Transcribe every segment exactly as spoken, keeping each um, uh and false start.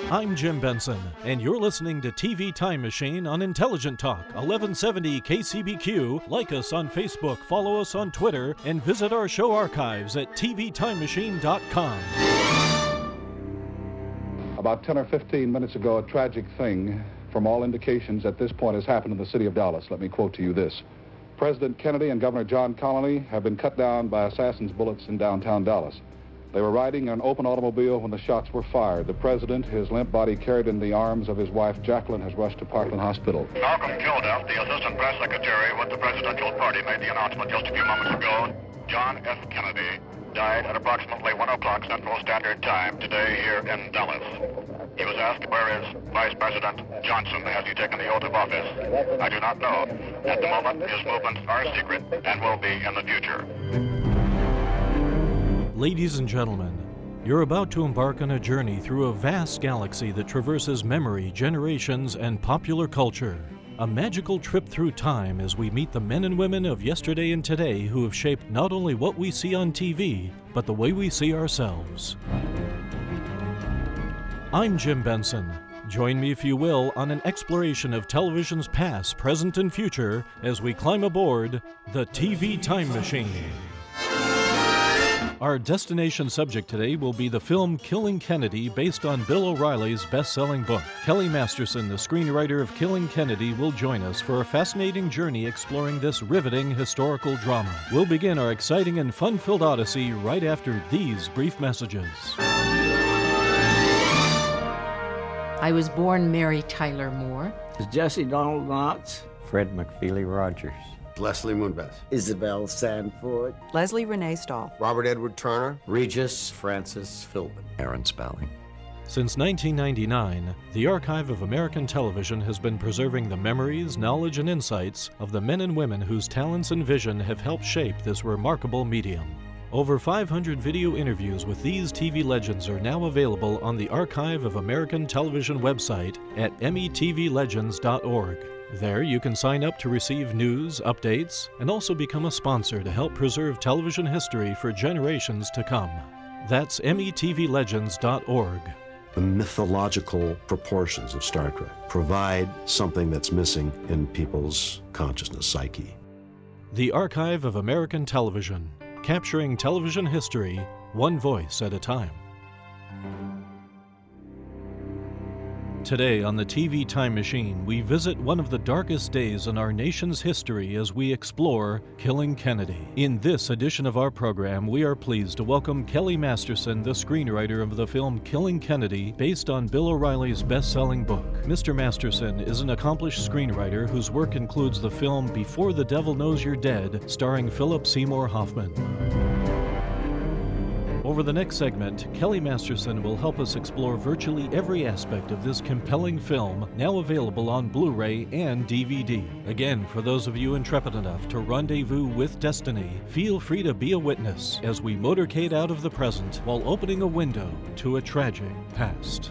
I'm Jim Benson, and you're listening to T V Time Machine on Intelligent Talk, eleven seventy K C B Q. Like us on Facebook, follow us on Twitter, and visit our show archives at T V time machine dot com. About ten or fifteen minutes ago, a tragic thing, from all indications at this point, has happened in the city of Dallas. Let me quote to you this. President Kennedy and Governor John Connally have been cut down by assassins' bullets in downtown Dallas. They were riding in an open automobile when the shots were fired. The president, his limp body carried in the arms of his wife, Jacqueline, has rushed to Parkland Hospital. Malcolm Kilduff, the assistant press secretary with the presidential party, made the announcement just a few moments ago. John F. Kennedy died at approximately one o'clock Central Standard Time today here in Dallas. He was asked where is Vice President Johnson. Has he taken the oath of office? I do not know. At the moment, his movements are secret and will be in the future. Ladies and gentlemen, you're about to embark on a journey through a vast galaxy that traverses memory, generations, and popular culture. A magical trip through time as we meet the men and women of yesterday and today who have shaped not only what we see on T V, but the way we see ourselves. I'm Jim Benson. Join me, if you will, on an exploration of television's past, present, and future as we climb aboard the T V Time Machine. Our destination subject today will be the film Killing Kennedy, based on Bill O'Reilly's best-selling book. Kelly Masterson, the screenwriter of Killing Kennedy, will join us for a fascinating journey exploring this riveting historical drama. We'll begin our exciting and fun-filled odyssey right after these brief messages. I was born Mary Tyler Moore. Jesse Donald Knotts. Fred McFeely Rogers. Leslie Moonbeth. Isabel Sanford. Leslie Renee Stahl. Robert Edward Turner. Regis Francis Philbin. Aaron Spelling. Since nineteen ninety-nine, the Archive of American Television has been preserving the memories, knowledge, and insights of the men and women whose talents and vision have helped shape this remarkable medium. Over five hundred video interviews with these T V legends are now available on the Archive of American Television website at M E T V legends dot org. There you can sign up to receive news, updates, and also become a sponsor to help preserve television history for generations to come. That's M E T V legends dot org. The mythological proportions of Star Trek provide something that's missing in people's consciousness, psyche. The Archive of American Television, capturing television history, one voice at a time. Today on the T V Time Machine, we visit one of the darkest days in our nation's history as we explore Killing Kennedy. In this edition of our program, we are pleased to welcome Kelly Masterson, the screenwriter of the film Killing Kennedy, based on Bill O'Reilly's best-selling book. Mister Masterson is an accomplished screenwriter whose work includes the film Before the Devil Knows You're Dead, starring Philip Seymour Hoffman. Over the next segment, Kelly Masterson will help us explore virtually every aspect of this compelling film, now available on Blu-ray and D V D. Again, for those of you intrepid enough to rendezvous with destiny, feel free to be a witness as we motorcade out of the present while opening a window to a tragic past.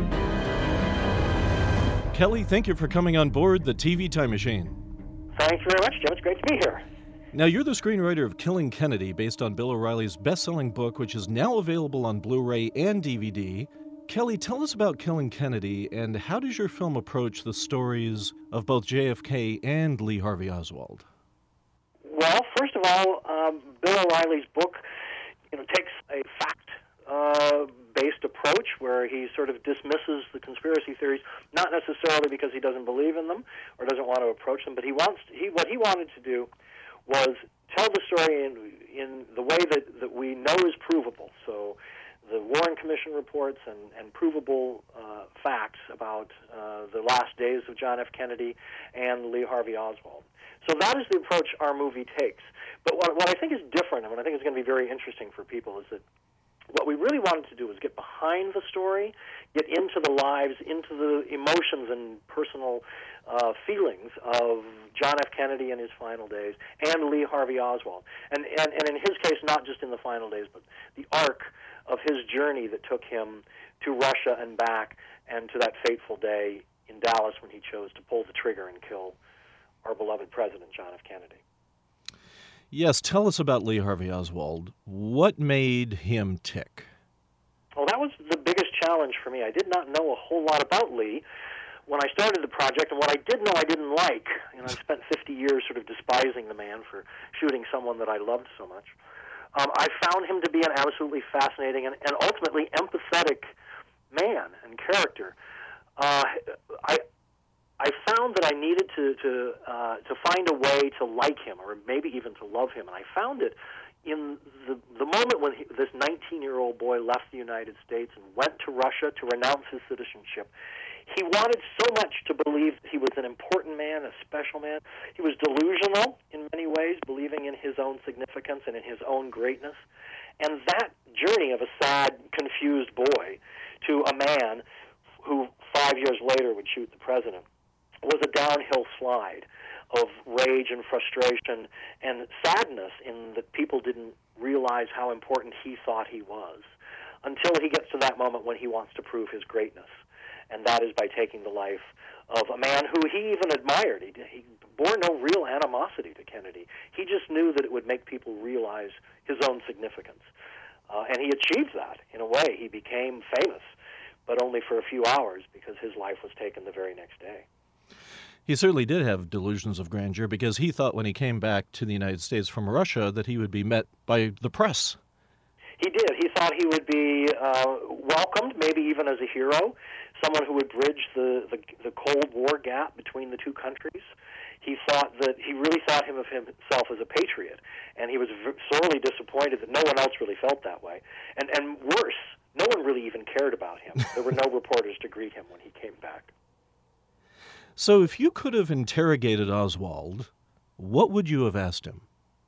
Kelly, thank you for coming on board the T V Time Machine. Thanks very much, Jim. It's great to be here. Now, you're the screenwriter of Killing Kennedy, based on Bill O'Reilly's best-selling book, which is now available on Blu-ray and D V D. Kelly, tell us about Killing Kennedy, and how does your film approach the stories of both J F K and Lee Harvey Oswald? Well, first of all, um, Bill O'Reilly's book, you know, takes a fact-based uh, approach where he sort of dismisses the conspiracy theories, not necessarily because he doesn't believe in them or doesn't want to approach them, but he wants to, he what he wanted to do was tell the story in, in the way that, that we know is provable. So the Warren Commission reports and, and provable uh, facts about uh, the last days of John F. Kennedy and Lee Harvey Oswald. So that is the approach our movie takes. But what, what I think is different, and what I think is going to be very interesting for people, is that what we really wanted to do was get behind the story, get into the lives, into the emotions and personal uh, feelings of John F. Kennedy in his final days and Lee Harvey Oswald. And, and, and in his case, not just in the final days, but the arc of his journey that took him to Russia and back, and to that fateful day in Dallas when he chose to pull the trigger and kill our beloved President John F. Kennedy. Yes, tell us about Lee Harvey Oswald. What made him tick? Well, that was the biggest challenge for me. I did not know a whole lot about Lee when I started the project, and what I did know I didn't like. You know, I spent fifty years sort of despising the man for shooting someone that I loved so much. Um, I found him to be an absolutely fascinating and, and ultimately empathetic man and character. Uh, I I found that I needed to to uh, to find a way to like him, or maybe even to love him, and I found it in the the moment when he, this nineteen-year-old boy left the United States and went to Russia to renounce his citizenship. He wanted so much to believe that he was an important man, a special man. He was delusional in many ways, believing in his own significance and in his own greatness. And that journey of a sad, confused boy to a man who five years later would shoot the president was a downhill slide of rage and frustration and sadness in that people didn't realize how important he thought he was, until he gets to that moment when he wants to prove his greatness. And that is by taking the life of a man who he even admired. He, he bore no real animosity to Kennedy. He just knew that it would make people realize his own significance. Uh, and he achieved that in a way. He became famous, but only for a few hours, because his life was taken the very next day. He certainly did have delusions of grandeur, because he thought when he came back to the United States from Russia that he would be met by the press. He did. He thought he would be uh, welcomed, maybe even as a hero, someone who would bridge the, the, the Cold War gap between the two countries. He thought that he really thought him of himself as a patriot, and he was sorely disappointed that no one else really felt that way. And, and worse, no one really even cared about him. There were no reporters to greet him when he came back. So if you could have interrogated Oswald, what would you have asked him?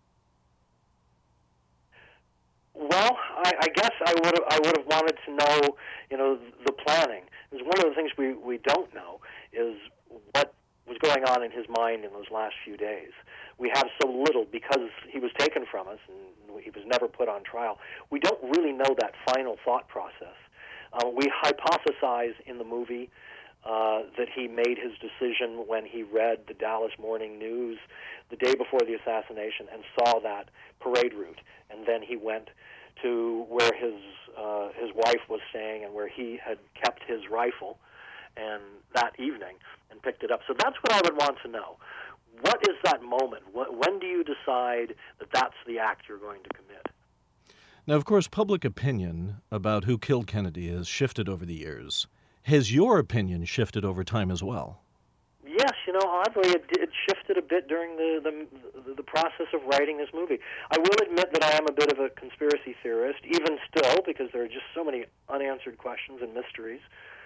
Well, I, I guess I would have. I would have wanted to know, you know, the planning. Because one of the things we, we don't know is what was going on in his mind in those last few days. We have so little because he was taken from us and he was never put on trial. We don't really know that final thought process. Uh, we hypothesize in the movie uh, that he made his decision when he read the Dallas Morning News the day before the assassination and saw that parade route, and then he went to where his uh, his wife was staying and where he had kept his rifle, and that evening, and picked it up. So that's what I would want to know. What is that moment? When do you decide that that's the act you're going to commit? Now, of course, public opinion about who killed Kennedy has shifted over the years. Has your opinion shifted over time as well? Yes, you know, oddly, it, it shifted a bit during the, the the process of writing this movie. I will admit that I am a bit of a conspiracy theorist, even still, because there are just so many unanswered questions and mysteries.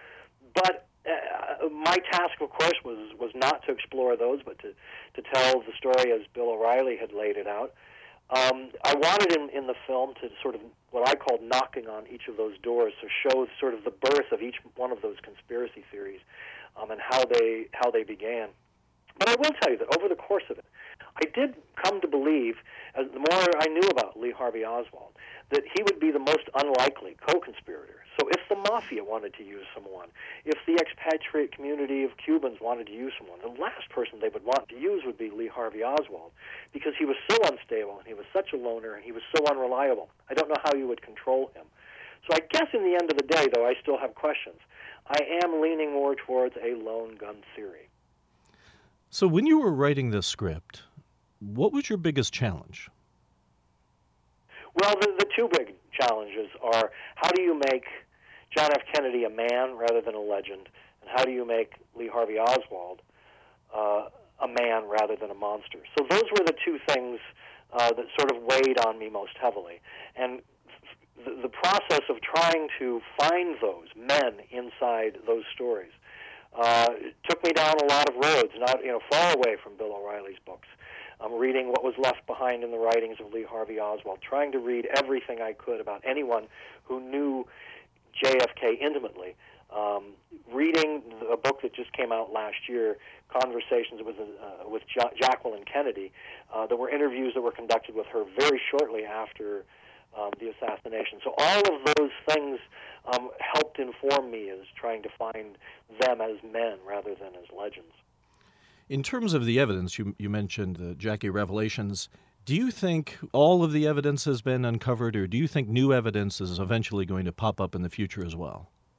But uh, my task, of course, was, was not to explore those, but to, to tell the story as Bill O'Reilly had laid it out. Um, I wanted in, in the film to sort of what I called knocking on each of those doors, to show sort of the birth of each one of those conspiracy theories. Um, and how they how they began. But I will tell you that over the course of it, I did come to believe, as the more I knew about Lee Harvey Oswald, that he would be the most unlikely co-conspirator. So if the mafia wanted to use someone, if the expatriate community of Cubans wanted to use someone, the last person they would want to use would be Lee Harvey Oswald, because he was so unstable and he was such a loner and he was so unreliable. I don't know how you would control him. So I guess in the end of the day, though, I still have questions. I am leaning more towards a lone gun theory. So when you were writing this script, what was your biggest challenge? Well, the, the two big challenges are, how do you make John F. Kennedy a man rather than a legend, and how do you make Lee Harvey Oswald uh, a man rather than a monster? So those were the two things uh, that sort of weighed on me most heavily. And The, the process of trying to find those men inside those stories uh, took me down a lot of roads, not you know far away from Bill O'Reilly's books. I'm reading what was left behind in the writings of Lee Harvey Oswald, trying to read everything I could about anyone who knew J F K intimately. Um, reading a book that just came out last year, Conversations with uh, with ja- Jacqueline Kennedy, uh, there were interviews that were conducted with her very shortly after Um, the assassination. So all of those things um, helped inform me as trying to find them as men rather than as legends. In terms of the evidence, you, you mentioned the Jackie revelations. Do you think all of the evidence has been uncovered, or do you think new evidence is eventually going to pop up in the future as well?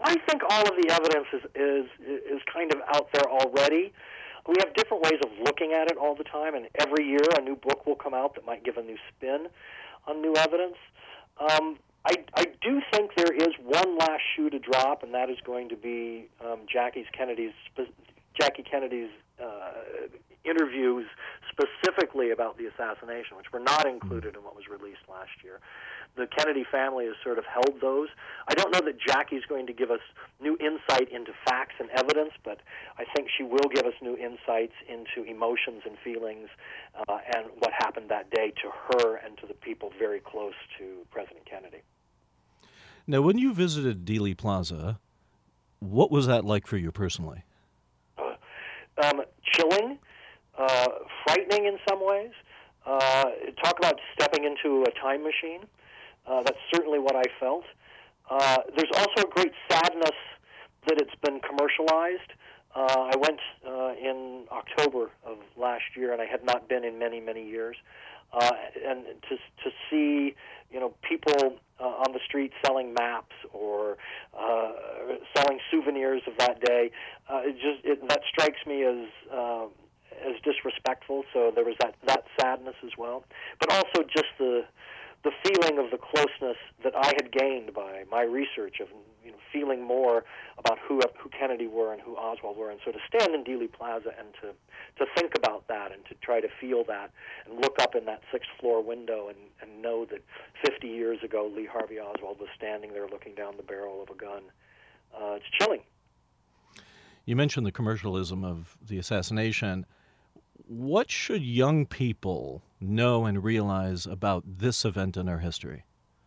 I think all of the evidence is, is is kind of out there already. We have different ways of looking at it all the time, and every year a new book will come out that might give a new spin on new evidence. Um, I, I do think there is one last shoe to drop, and that is going to be um, Jackie Kennedy's Jackie Kennedy's uh, interviews specifically about the assassination, which were not included in what was released last year. The Kennedy family has sort of held those. I don't know that Jackie's going to give us new insight into facts and evidence, but I think she will give us new insights into emotions and feelings uh, and what happened that day to her and to the people very close to President Kennedy. Now, when you visited Dealey Plaza, what was that like for you personally? Uh, um, chilling, uh, frightening in some ways. Uh, talk about stepping into a time machine. Uh, that's certainly what I felt. Uh, there's also a great sadness that it's been commercialized. Uh, I went uh, in October of last year, and I had not been in many, many years. Uh, and to to see, you know, people uh, on the street selling maps or uh, selling souvenirs of that day, uh, it just it, that strikes me as uh, as disrespectful. So there was that that sadness as well, but also just the. the feeling of the closeness that I had gained by my research of, you know, feeling more about who who Kennedy were and who Oswald were, and so to stand in Dealey Plaza and to to think about that and to try to feel that and look up in that sixth floor window and, and know that fifty years ago Lee Harvey Oswald was standing there looking down the barrel of a gun. Uh, it's chilling. You mentioned the commercialism of the assassination. What should young people know and realize about this event in our history?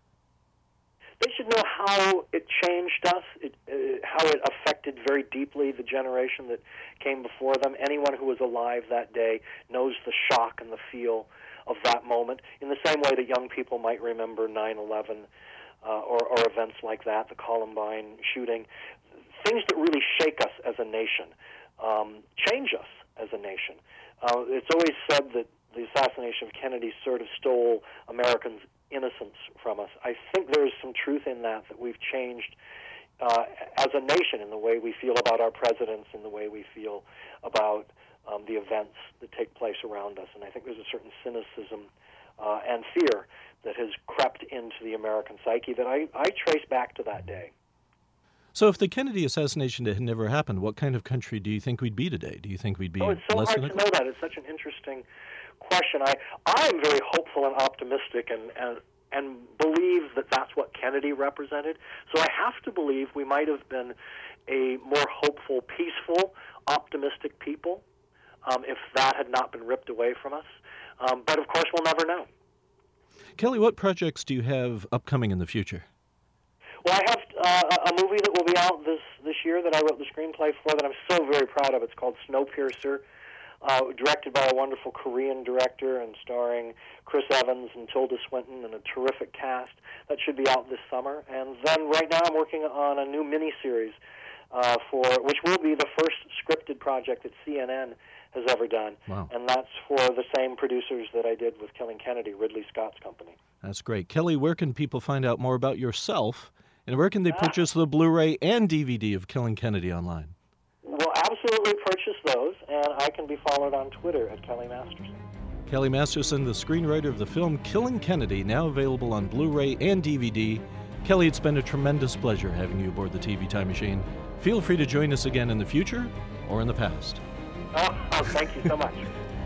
They should know how it changed us, it, uh, how it affected very deeply the generation that came before them. Anyone who was alive that day knows the shock and the feel of that moment, in the same way that young people might remember nine eleven uh, or, or events like that, the Columbine shooting, things that really shake us as a nation, um, change us as a nation. Uh, it's always said that the assassination of Kennedy sort of stole Americans' innocence from us. I think there is some truth in that, that we've changed uh, as a nation in the way we feel about our presidents, in the way we feel about um, the events that take place around us. And I think there's a certain cynicism uh, and fear that has crept into the American psyche that I, I trace back to that day. So if the Kennedy assassination had never happened, what kind of country do you think we'd be today? Do you think we'd be oh, it's so less hard than to a... know that. It's such an interesting question. I I'm very hopeful and optimistic and, and and believe that that's what Kennedy represented. So I have to believe we might have been a more hopeful, peaceful, optimistic people um, if that had not been ripped away from us. Um, but of course, we'll never know. Kelly, what projects do you have upcoming in the future? Well, I have uh, a movie that will be out this, this year that I wrote the screenplay for that I'm so very proud of. It's called Snowpiercer, uh, directed by a wonderful Korean director and starring Chris Evans and Tilda Swinton and a terrific cast. That should be out this summer. And then right now I'm working on a new miniseries uh, for which will be the first scripted project that C N N has ever done. Wow. And that's for the same producers that I did with Killing Kennedy, Ridley Scott's company. That's great. Kelly, where can people find out more about yourself? And where can they purchase the Blu-ray and D V D of Killing Kennedy online? Well, absolutely purchase those, and I can be followed on Twitter at Kelly Masterson. Kelly Masterson, the screenwriter of the film Killing Kennedy, now available on Blu-ray and D V D. Kelly, it's been a tremendous pleasure having you aboard the T V Time Machine. Feel free to join us again in the future or in the past. Oh, oh thank you so much.